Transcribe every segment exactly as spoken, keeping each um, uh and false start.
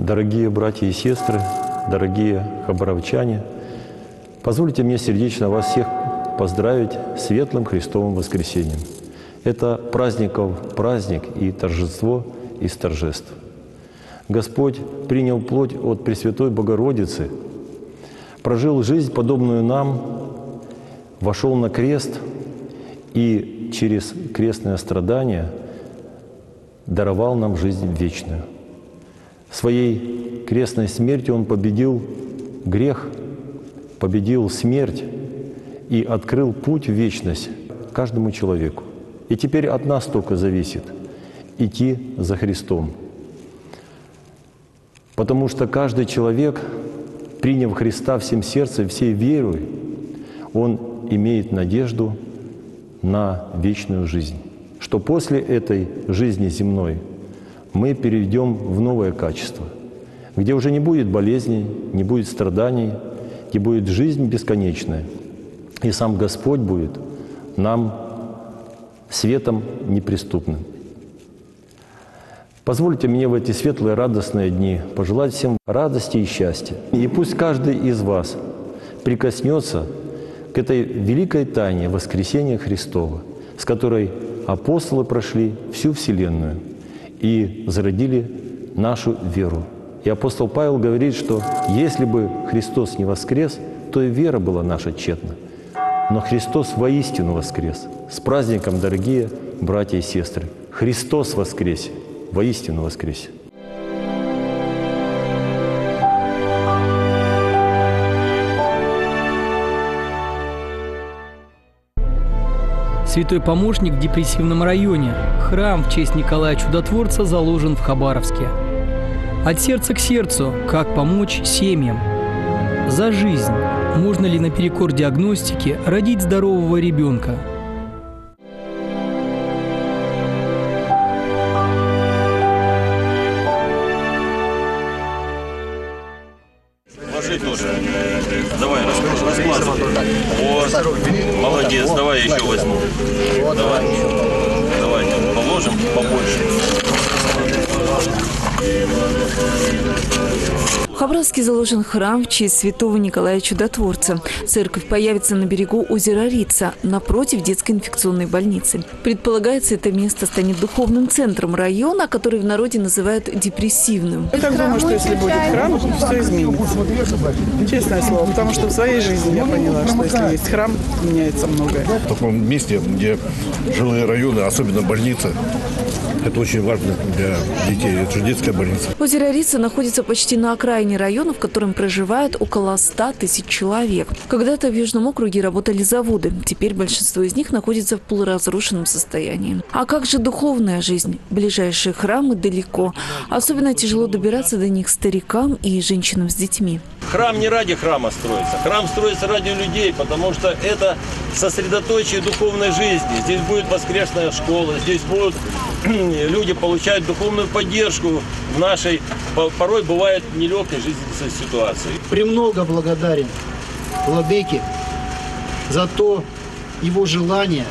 дорогие братья и сестры, дорогие хабаровчане, позвольте мне сердечно вас всех поздравить с светлым Христовым воскресением. Это праздников праздник и торжество из торжеств. Господь принял плоть от Пресвятой Богородицы, прожил жизнь, подобную нам, вошел на крест и через крестное страдание даровал нам жизнь вечную. Своей крестной смертью Он победил грех, победил смерть и открыл путь в вечность каждому человеку. И теперь от нас только зависит идти за Христом. Потому что каждый человек, приняв Христа всем сердцем, всей верой, он имеет надежду на вечную жизнь. Что после этой жизни земной мы перейдем в новое качество, где уже не будет болезней, не будет страданий, где будет жизнь бесконечная. И сам Господь будет нам светом неприступным. Позвольте мне в эти светлые, радостные дни пожелать всем радости и счастья. И пусть каждый из вас прикоснется к этой великой тайне воскресения Христова, с которой апостолы прошли всю вселенную и зародили нашу веру. И апостол Павел говорит, что если бы Христос не воскрес, то и вера была наша тщетна. Но Христос воистину воскрес. С праздником, дорогие братья и сестры! Христос воскресе! Воистину воскресе! Святой помощник в депрессивном районе. Храм в честь Николая Чудотворца заложен в Хабаровске. От сердца к сердцу. Как помочь семьям? За жизнь. Можно ли наперекор диагностике родить здорового ребенка? Ложи тоже. Давай, раскладывай. Вот. Молодец, давай еще возьму. Давай. Давай, положим побольше. В Хабаровске заложен храм в честь святого Николая Чудотворца. Церковь появится на берегу озера Рица, напротив детской инфекционной больницы. Предполагается, это место станет духовным центром района, который в народе называют депрессивным. Я так думаю, что если будет храм, все изменится. Честное слово, потому что в своей жизни я поняла, что если есть храм, меняется многое. В таком месте, где жилые районы, особенно больница, это очень важно для детей. Это же детская больница. Озеро Рица находится почти на окраине района, в котором проживает около ста тысяч человек. Когда-то в Южном округе работали заводы. Теперь большинство из них находится в полуразрушенном состоянии. А как же духовная жизнь? Ближайшие храмы далеко. Особенно тяжело добираться до них старикам и женщинам с детьми. Храм не ради храма строится. Храм строится ради людей, потому что это сосредоточие духовной жизни. Здесь будет воскресная школа, здесь будут люди получать духовную поддержку в нашей, порой бывает, нелегкой жизненной ситуации. Премного благодарен владыке за то его желание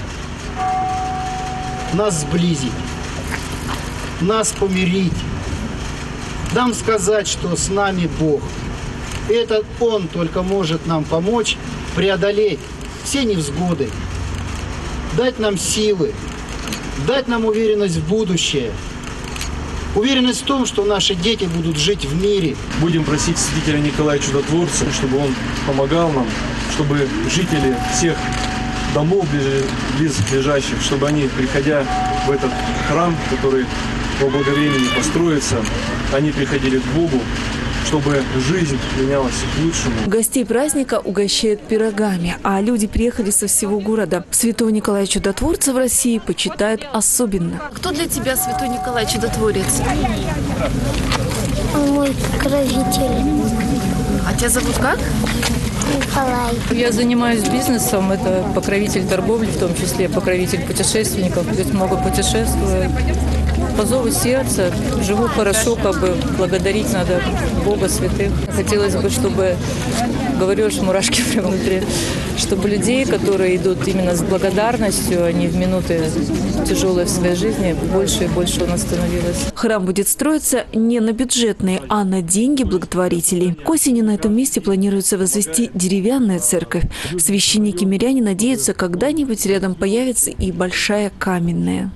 нас сблизить, нас помирить, нам сказать, что с нами Бог. Это Он только может нам помочь преодолеть все невзгоды, дать нам силы, дать нам уверенность в будущее, уверенность в том, что наши дети будут жить в мире. Будем просить святителя Николая Чудотворца, чтобы он помогал нам, чтобы жители всех домов близлежащих, чтобы они, приходя в этот храм, который по благовремени построится, они приходили к Богу, чтобы жизнь менялась к лучшему. Гостей праздника угощают пирогами, а люди приехали со всего города. Святого Николая Чудотворца в России почитают особенно. Кто для тебя Святой Николай Чудотворец? Мой покровитель. А тебя зовут как? Николай. Я занимаюсь бизнесом, это покровитель торговли, в том числе покровитель путешественников, здесь много путешествую. По зову сердца живу хорошо, как бы благодарить надо Бога, святых. Хотелось бы, чтобы говоришь, мурашки прямо внутри. Чтобы людей, которые идут именно с благодарностью, они в минуты тяжелые в своей жизни, больше и больше у нас становилось. Храм будет строиться не на бюджетные, а на деньги благотворителей. К осени на этом месте планируется возвести деревянную церковь. Священники-миряне надеются, когда-нибудь рядом появится и большая каменная.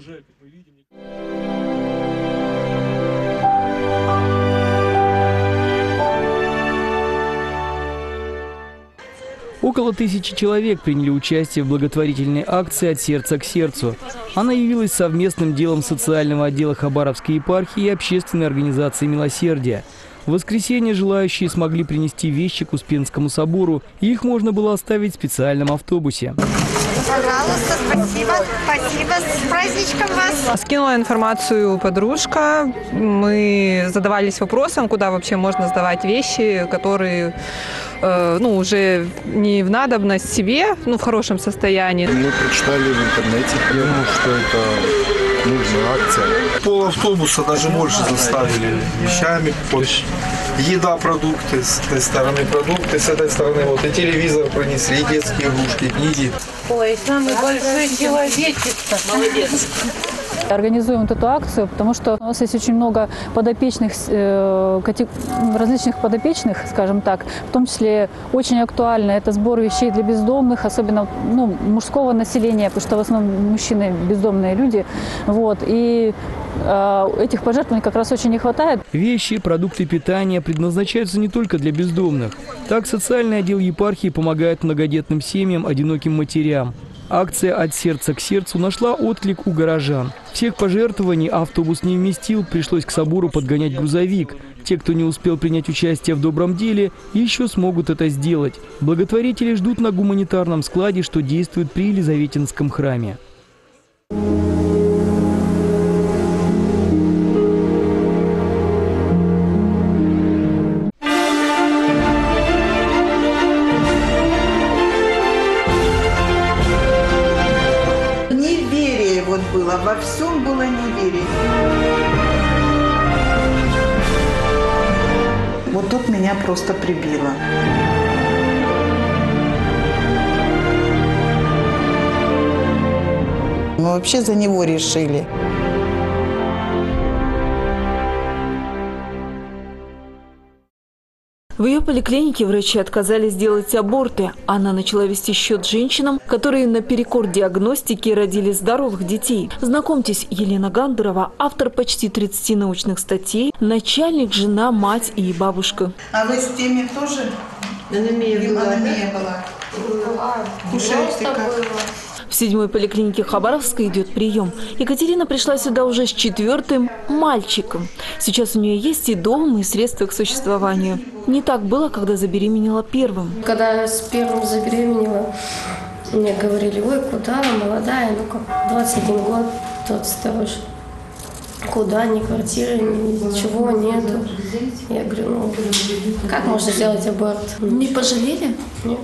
Около тысячи человек приняли участие в благотворительной акции «От сердца к сердцу». Она явилась совместным делом социального отдела Хабаровской епархии и общественной организации «Милосердие». В воскресенье желающие смогли принести вещи к Успенскому собору, и их можно было оставить в специальном автобусе. Пожалуйста, спасибо. Спасибо. С праздничком вас. Скинула информацию подружка. Мы задавались вопросом, куда вообще можно сдавать вещи, которые э, ну, уже не в надобность себе, ну, в хорошем состоянии. Мы прочитали в интернете, я думаю, что это нужная акция. Пол автобуса, даже больше заставили вещами. Вот еда, продукты, с этой стороны продукты, с этой стороны вот и телевизор пронесли, и детские игрушки, книги. Ой, самый большой человечек-то. Молодец. Организуем вот эту акцию, потому что у нас есть очень много подопечных, э, различных подопечных, скажем так, в том числе очень актуально это сбор вещей для бездомных, особенно ну, мужского населения, потому что в основном мужчины бездомные люди. Вот, и э, этих пожертвований как раз очень не хватает. Вещи, продукты питания предназначаются не только для бездомных. Так социальный отдел епархии помогает многодетным семьям, одиноким матерям. Акция «От сердца к сердцу» нашла отклик у горожан. Всех пожертвований автобус не вместил, пришлось к собору подгонять грузовик. Те, кто не успел принять участие в добром деле, еще смогут это сделать. Благотворители ждут на гуманитарном складе, что действует при Елизаветинском храме. Было, во всем было неверие. Вот тут меня просто прибило. Мы вообще за него решили. В ее поликлинике врачи отказались делать аборты. Она начала вести счет женщинам, которые наперекор диагностики родили здоровых детей. Знакомьтесь, Елена Гандурова, автор почти тридцати научных статей, начальник, жена, мать и бабушка. А вы с теми тоже? Анемия была. Анемия была. Кушаете как? В седьмой поликлинике Хабаровска идет прием. Екатерина пришла сюда уже с четвертым мальчиком. Сейчас у нее есть и дом, и средства к существованию. Не так было, когда забеременела первым. Когда я с первым забеременела, мне говорили: ой, куда, молодая, ну как, двадцать один год, двадцать второй. Куда, ни квартиры, ничего нету. Я говорю, ну как можно сделать аборт? Не пожалели? Нет.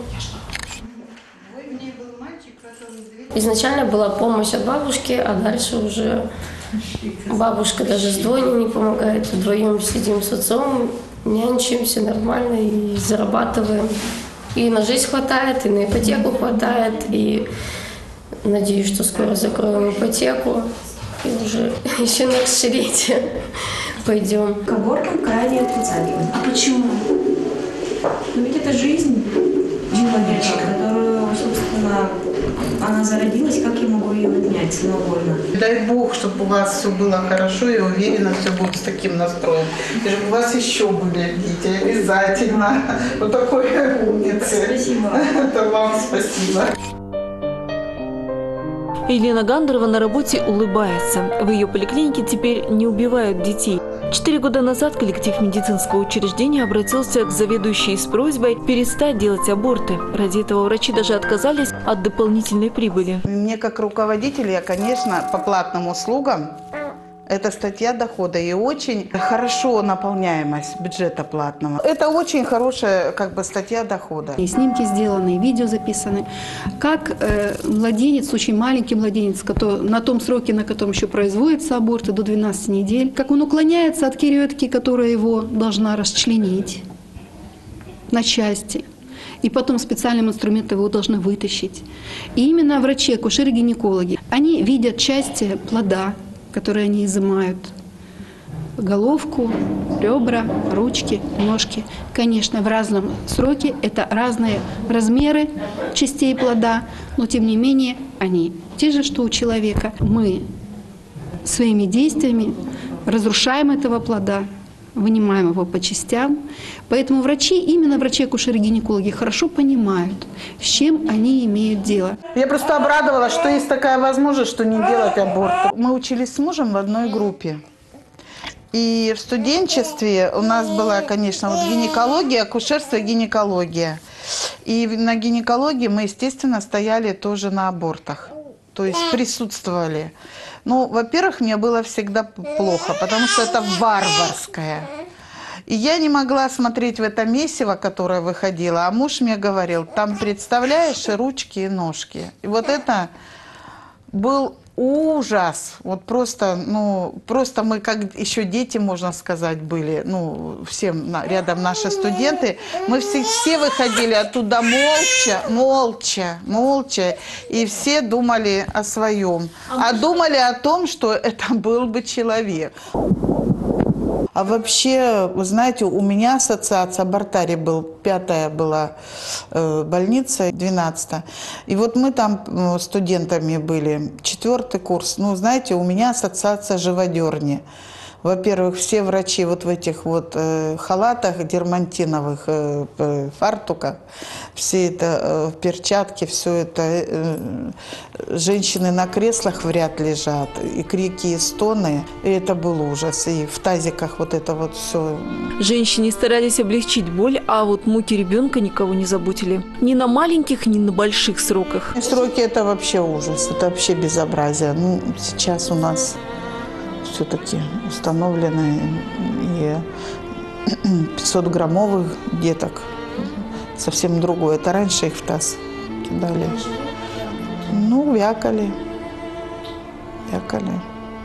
Изначально была помощь от бабушки, а дальше уже бабушка даже с двойней не помогает. Вдвоем сидим с отцом, нянчимся нормально и зарабатываем. И на жизнь хватает, и на ипотеку хватает. И надеюсь, что скоро закроем ипотеку. И уже еще на расширение пойдем. К абортам крайне отрицательно. А почему? Ну ведь это жизнь человечка, которую, собственно, она зародилась, как я могу ее отнять самовольно? Дай Бог, чтобы у вас все было хорошо, и уверенно все будет с таким настроем. И чтобы у вас еще были дети, обязательно. Вот такой умницы. Спасибо. Это вам спасибо. Елена Гандурова на работе улыбается. В ее поликлинике теперь не убивают детей. Четыре года назад коллектив медицинского учреждения обратился к заведующей с просьбой перестать делать аборты. Ради этого врачи даже отказались от дополнительной прибыли. Мне как руководителю, я, конечно, по платным услугам, это статья дохода и очень хорошо наполняемость бюджета платного. Это очень хорошая как бы статья дохода. И снимки сделаны, и видео записаны. Как э, младенец, очень маленький младенец, который, на том сроке, на котором еще производятся аборты, до двенадцати недель, как он уклоняется от кириотки, которая его должна расчленить на части. и потом специальным инструментом его должны вытащить. И именно врачи, акушеры, гинекологи, они видят части плода, которые они изымают. Головку, ребра, ручки, ножки. Конечно, в разном сроке, это разные размеры частей плода, но тем не менее они те же, что у человека. Мы своими действиями разрушаем этого плода, вынимаем его по частям. Поэтому врачи, именно врачи-акушеры-гинекологи, хорошо понимают, с чем они имеют дело. Я просто обрадовалась, что есть такая возможность, что не делать аборт. Мы учились с мужем в одной группе. И в студенчестве у нас была, конечно, вот гинекология, акушерство и гинекология. И на гинекологии мы, естественно, стояли тоже на абортах. То есть присутствовали. Ну, во-первых, мне было всегда плохо, потому что это варварское. И я не могла смотреть в это месиво, которое выходило. А муж мне говорил, там, представляешь, ручки и ножки. И вот это был ужас. Вот просто, ну, просто мы как еще дети, можно сказать, были, ну, всем рядом наши студенты. Мы все, все выходили оттуда молча, молча, молча. И все думали о своем. А думали о том, что это был бы человек. А вообще, вы знаете, у меня ассоциация, Бартари был, пятая была э, больница, двенадцатая. И вот мы там э, студентами были, четвертый курс. Ну, знаете, у меня ассоциация живодерни. Во-первых, все врачи вот в этих вот э, халатах дермантиновых, э, э, фартуках, все это э, в перчатке, все это, э, женщины на креслах в ряд лежат, и крики, и стоны, и это был ужас, и в тазиках вот это вот все. Женщины старались облегчить боль, а вот муки ребенка никого не заботили. Ни на маленьких, ни на больших сроках. Сроки – это вообще ужас, это вообще безобразие. Ну, сейчас у нас все-таки установлены и пятисотграммовых деток. Совсем другое. Это раньше их в таз кидали. Ну, вякали. Вякали.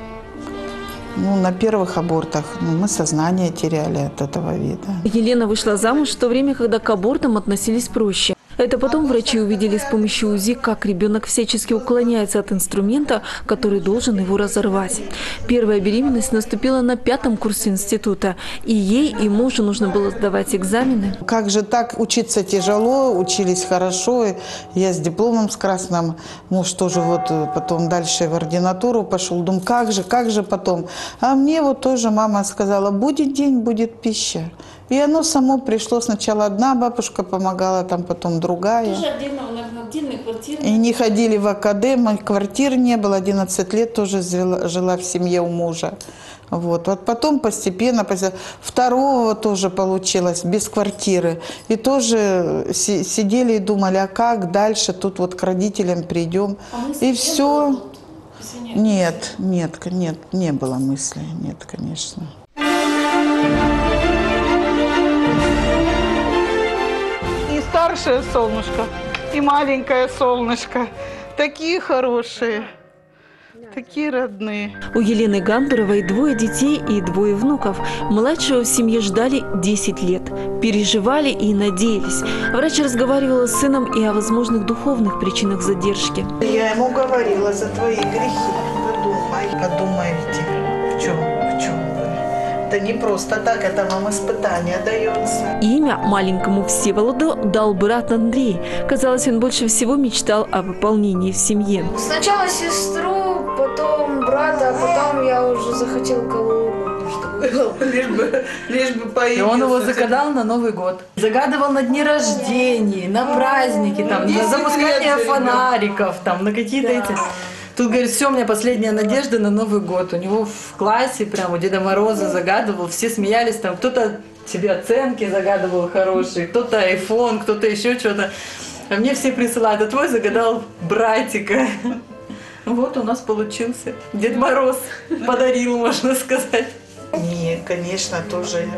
Ну, на первых абортах ну, мы сознание теряли от этого вида. Елена вышла замуж в то время, когда к абортам относились проще. Это потом врачи увидели с помощью УЗИ, как ребенок всячески уклоняется от инструмента, который должен его разорвать. Первая беременность наступила на пятом курсе института. И ей, и мужу нужно было сдавать экзамены. Как же так? Учиться тяжело, учились хорошо. Я с дипломом, с красным. Муж тоже вот потом дальше в ординатуру пошел. Думаю, как же, как же потом? А мне вот тоже мама сказала, будет день, будет пища. И оно само пришло. Сначала одна бабушка помогала, там потом другая. Тоже отдельно, отдельные квартиры. И не ходили в академ, квартир не было. одиннадцать лет тоже жила, жила в семье у мужа. Вот. Вот потом постепенно, второго тоже получилось, без квартиры. И тоже си сидели и думали, а как дальше, тут вот к родителям придем. А и все. Нет, нет, нет, не было мысли, нет, конечно. Старшее солнышко и маленькое солнышко. Такие хорошие, такие родные. У Елены Гамберовой двое детей и двое внуков. Младшего в семье ждали десять лет. Переживали и надеялись. Врач разговаривала с сыном и о возможных духовных причинах задержки. Я ему говорила, за твои грехи подумай, подумайте, в чем, в чем. Это не просто так, это вам испытание дается. Имя маленькому Всеволоду дал брат Андрей. Казалось, он больше всего мечтал о выполнении в семье. Сначала сестру, потом брата, а потом я уже захотел кого угодно, чтобы было. Лишь бы, лишь бы появился. И он его загадал на Новый год. Загадывал на дни рождений, на праздники, там, на запускание фонариков, там, на какие-то эти... Тут, говорит, все, у меня последняя надежда на Новый год. У него в классе прям у Деда Мороза загадывал, все смеялись, там кто-то себе оценки загадывал хорошие, кто-то айфон, кто-то еще что-то. А мне все присылают, а твой загадал братика. Вот у нас получился. Дед Мороз подарил, можно сказать. Не, конечно, тоже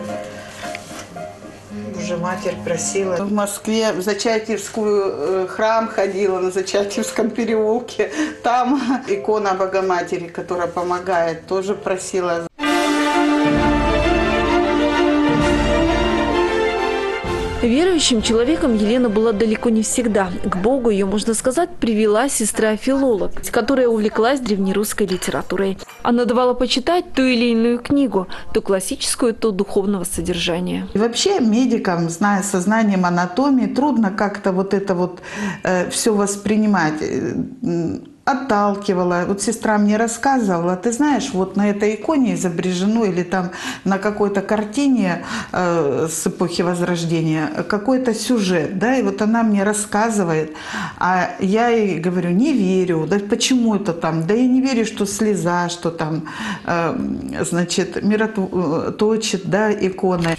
уже матерь просила. В Москве в Зачатьевскую храм ходила, на Зачатьевском переулке. Там икона Богоматери, которая помогает, тоже просила. Верующим человеком Елена была далеко не всегда. К Богу ее, можно сказать, привела сестра-филолог, которая увлеклась древнерусской литературой. Она давала почитать ту или иную книгу, то классическую, то духовного содержания. И вообще медикам, зная сознанием анатомии, трудно как-то вот это вот э, все воспринимать. Отталкивала. Вот сестра мне рассказывала, ты знаешь, вот на этой иконе изображено или там на какой-то картине э, с эпохи Возрождения какой-то сюжет, да, и вот она мне рассказывает, а я ей говорю, не верю, да почему это там, да я не верю, что слеза, что там, э, значит, мироточит, да, икона.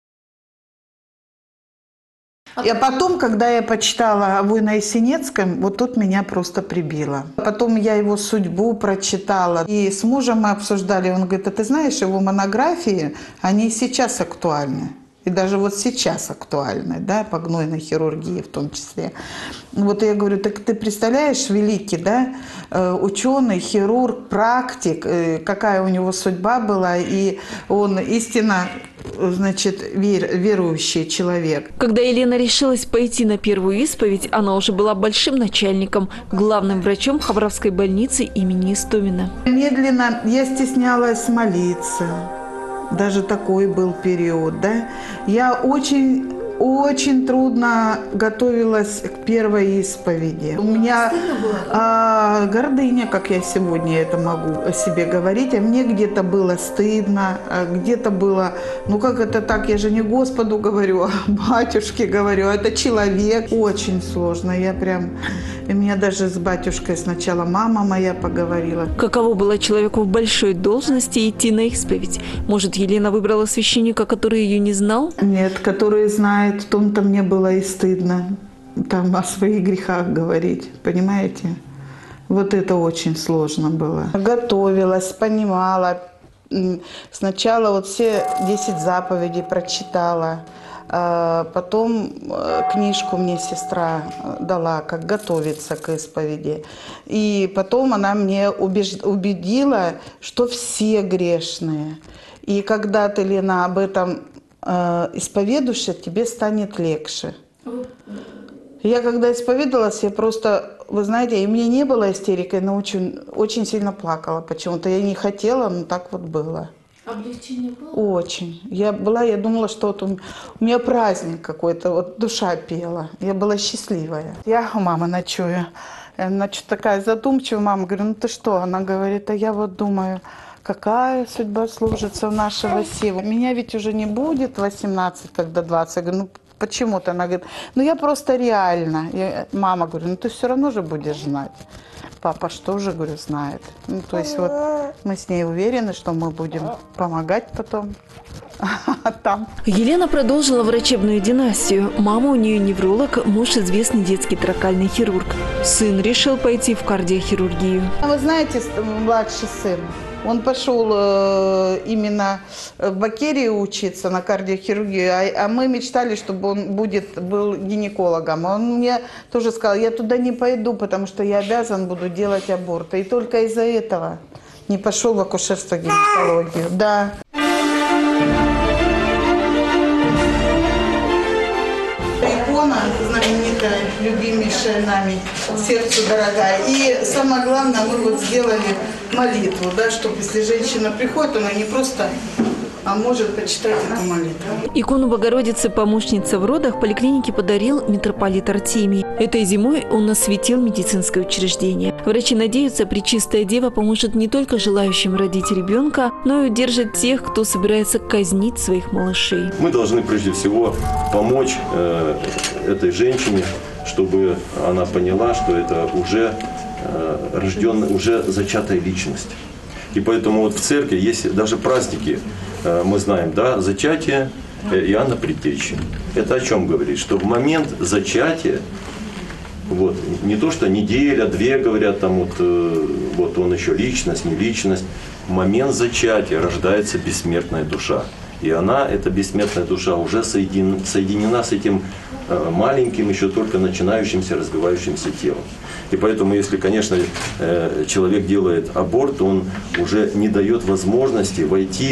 И потом, когда я почитала о Воино-Ясенецком, вот тут меня просто прибило. Потом я его судьбу прочитала. И с мужем мы обсуждали, он говорит, а ты знаешь, его монографии, они и сейчас актуальны. И даже вот сейчас актуальны, да, по гнойной хирургии в том числе. Вот я говорю, так ты представляешь, великий, да, ученый, хирург, практик, какая у него судьба была, и он истинно, значит, вер, верующий человек. Когда Елена решилась пойти на первую исповедь, она уже была большим начальником, главным врачом Хабаровской больницы имени Истомина. Медленно я стеснялась молиться. Даже такой был период, да. Я очень, очень трудно готовилась к первой исповеди. У меня а, гордыня, как я сегодня это могу о себе говорить, а мне где-то было стыдно, а где-то было, ну как это так, я же не Господу говорю, а батюшке говорю, это человек. Очень сложно, я прям... И меня даже с батюшкой сначала мама моя поговорила. Каково было человеку в большой должности идти на исповедь? Может, Елена выбрала священника, который ее не знал? Нет, который знает, в том-то мне было и стыдно. Там о своих грехах говорить, понимаете? Вот это очень сложно было. Готовилась, понимала. Сначала вот все десять заповедей прочитала. Потом книжку мне сестра дала, как готовиться к исповеди. И потом она мне убедила, что все грешные. И когда ты, Лена, об этом исповедуешься, тебе станет легче. Я когда исповедовалась, я просто, вы знаете, и мне не было истерики, но очень, очень сильно плакала почему-то. Я не хотела, но так вот было. Облегчение было? Очень. Я была, я думала, что вот у меня праздник какой-то, вот душа пела. Я была счастливая. Я у мамы ночую. Она что-то такая задумчивая. Мама говорит, ну ты что? Она говорит, а я вот думаю, какая судьба сложится у нашего Севы. Меня ведь уже не будет восемнадцать, когда двадцать. Я говорю, ну почему-то. Она говорит, ну я просто реально. Я, мама говорит, ну ты все равно же будешь знать. Папа что же, говорю, знает. Ну, то есть вот мы с ней уверены, что мы будем помогать потом там. Елена продолжила врачебную династию. Мама у нее невролог, муж известный детский трахеальный хирург. Сын решил пойти в кардиохирургию. Вы знаете, младший сын, он пошел э, именно в Бакерии учиться на кардиохирургию, а, а мы мечтали, чтобы он будет, был гинекологом. Он мне тоже сказал, я туда не пойду, потому что я обязан буду делать аборты. И только из-за этого не пошел в акушерство-гинекологию. Да. Икона знаменитая, любимейшая нами, сердцу дорогая. И самое главное, мы вот сделали молитву, да, чтобы если женщина приходит, она не просто, а может почитать эту молитву. Икону Богородицы помощница в родах поликлинике подарил митрополит Артемий. Этой зимой он осветил медицинское учреждение. Врачи надеются, Пречистая Дева поможет не только желающим родить ребенка, но и удержит тех, кто собирается казнить своих малышей. Мы должны прежде всего помочь э, этой женщине, чтобы она поняла, что это уже э, рожденная, уже зачатая личность. И поэтому вот в церкви есть даже праздники, э, мы знаем, да, зачатие Иоанна Предтечи. Это о чем говорит? Что в момент зачатия, вот, не то что неделя, две, говорят, там вот, э, вот он еще личность, не личность, в момент зачатия рождается бессмертная душа. И она, эта бессмертная душа, уже соединена, соединена с этим э, маленьким, еще только начинающимся, развивающимся телом. И поэтому, если, конечно, э, человек делает аборт, он уже не дает возможности войти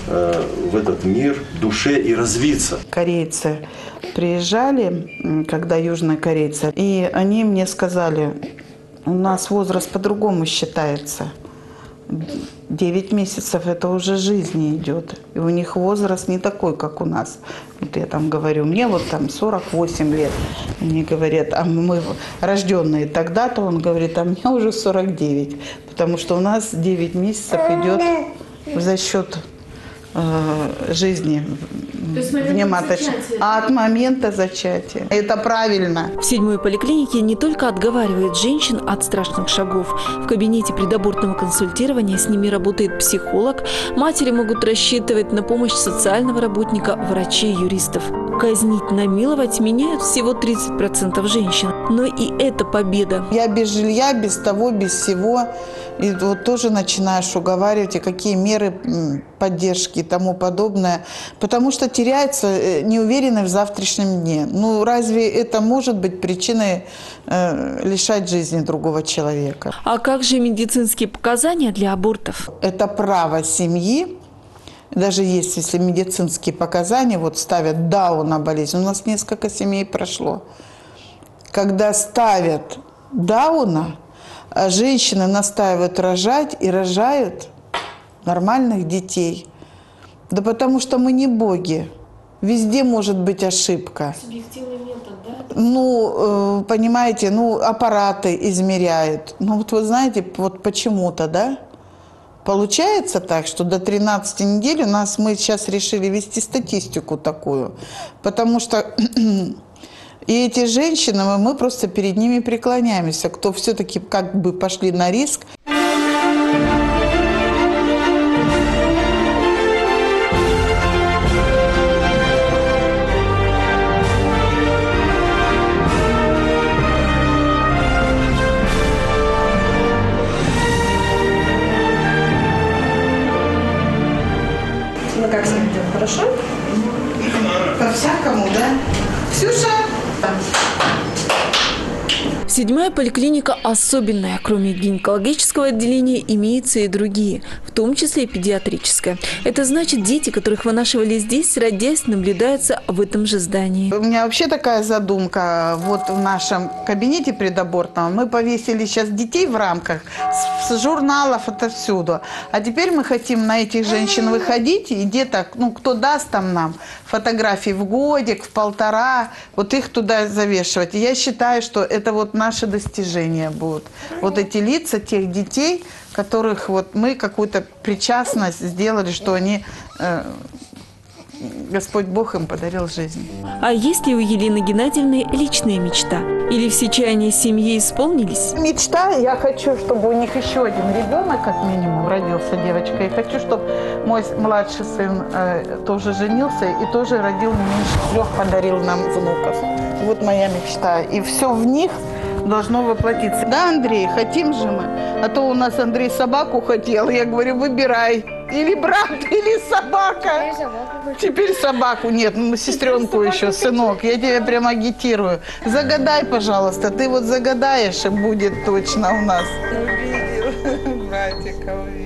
э, в этот мир, душе и развиться. Корейцы приезжали, когда южные корейцы, и они мне сказали, у нас возраст по-другому считается. Девять месяцев это уже жизни идет. И у них возраст не такой, как у нас. Вот я там говорю, мне вот там сорок восемь лет. Мне говорят, а мы рожденные тогда-то, он говорит, а мне уже сорок девять. Потому что у нас девять месяцев идет за счет э, жизни. Внематочно. А от момента зачатия. Это правильно. В седьмой поликлинике не только отговаривают женщин от страшных шагов. В кабинете предабортного консультирования с ними работает психолог. Матери могут рассчитывать на помощь социального работника, врачей, юристов. Казнить, намиловать меняют всего тридцать процентов женщин. Но и это победа. Я без жилья, без того, без всего. И вот тоже начинаешь уговаривать, и какие меры поддержки и тому подобное. Потому что теряется неуверенность в завтрашнем дне. Ну, разве это может быть причиной э, лишать жизни другого человека? А как же медицинские показания для абортов? Это право семьи. Даже есть, если медицинские показания, вот ставят Дауна болезнь. У нас несколько семей прошло. Когда ставят Дауна, женщины настаивают рожать и рожают нормальных детей. Да потому что мы не боги. Везде может быть ошибка. Субъективный метод, да? Ну, понимаете, ну, аппараты измеряют. Ну, вот вы знаете, вот почему-то, да? Получается так, что до тринадцати недель у нас, мы сейчас решили вести статистику такую, потому что и эти женщины, мы, мы просто перед ними преклоняемся, кто все-таки как бы пошли на риск. Ну как с ним идет? Хорошо? По-всякому, да? Ксюша? Седьмая поликлиника особенная. Кроме гинекологического отделения имеются и другие, в том числе и педиатрическое. Это значит, дети, которых вынашивали здесь, родясь, наблюдаются в этом же здании. У меня вообще такая задумка. Вот в нашем кабинете предабортном мы повесили сейчас детей в рамках с журналов отовсюду. А теперь мы хотим на этих женщин выходить и где-то, ну, кто даст там нам фотографии в годик, в полтора, вот их туда завешивать. И я считаю, что это вот наши достижения будут. Вот эти лица тех детей, которых вот мы какую-то причастность сделали, что они, э, Господь Бог им подарил жизнь. А есть ли у Елены Геннадьевны личная мечта? Или все чаяния семьи исполнились? Мечта, я хочу, чтобы у них еще один ребенок, как минимум, родился, девочка. И хочу, чтобы мой младший сын э, тоже женился и тоже родил не меньше трех, подарил нам внуков. Вот моя мечта. И все в них должно воплотиться. Да, Андрей, хотим же мы. А то у нас Андрей собаку хотел. Я говорю, выбирай. Или брат, или собака. Теперь собаку. Теперь собаку. Нет, ну, сестренку еще, сынок. Я тебя прям агитирую. Загадай, пожалуйста. Ты вот загадаешь, и будет точно у нас. Увидел. Братика увидел.